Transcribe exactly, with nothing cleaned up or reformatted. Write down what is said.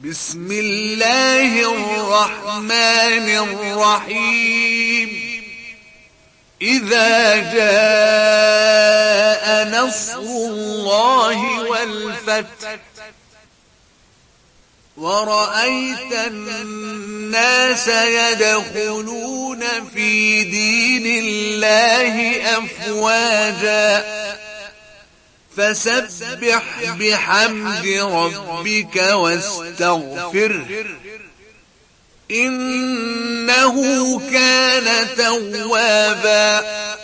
بسم الله الرحمن الرحيم إذا جاء نصر الله والفتح ورأيت الناس يدخلون في دين الله أفواجا فسبح بحمد ربك واستغفره إنه كان توابا